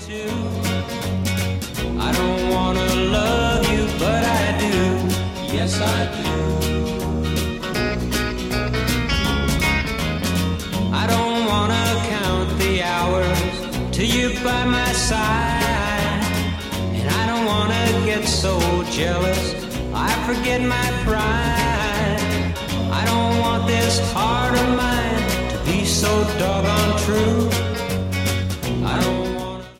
too. I don't wanna love you, but I do. Yes, I do. I don't wanna count the hours till you're by my side, and I don't wanna get so jealous I forget my pride.